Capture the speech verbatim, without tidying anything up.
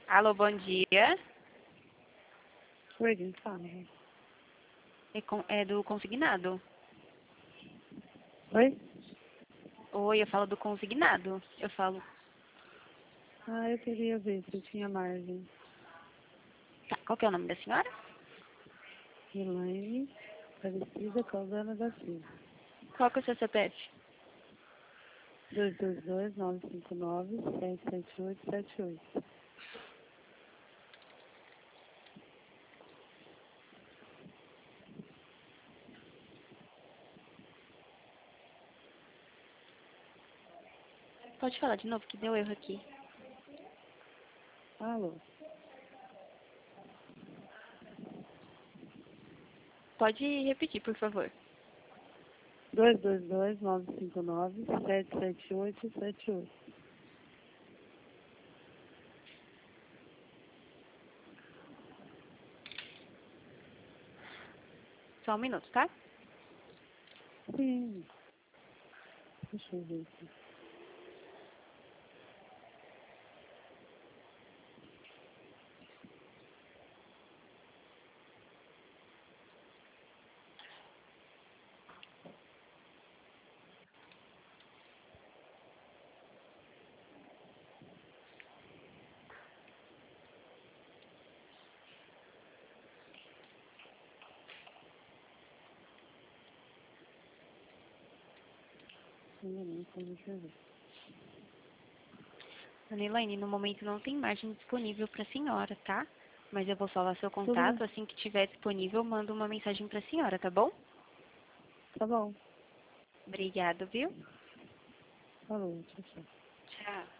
Alô, bom dia. Oi, quem fala? É, com- é do consignado. Oi? Oi, eu falo do consignado. Eu falo. Ah, eu queria ver se eu tinha margem. Tá, qual que é o nome da senhora? Elaine Aparecida Caldana da Silva. Qual que é o seu C P F? dois dois dois, nove cinco nove, sete sete oito sete oito. Pode falar de novo, que deu erro aqui. Alô? Pode repetir, por favor. dois dois dois, nove cinco nove, sete sete oito sete oito. Só um minuto, tá? Sim. Deixa eu ver aqui. Não, não, deixa eu ver. Dona Elaine, no momento não tem margem disponível para a senhora, tá? Mas eu vou salvar seu Tudo bem. contato. Assim que tiver disponível, eu mando uma mensagem para a senhora, tá bom? Tá bom. Obrigada, viu? Falou, tchau, tchau. Tchau.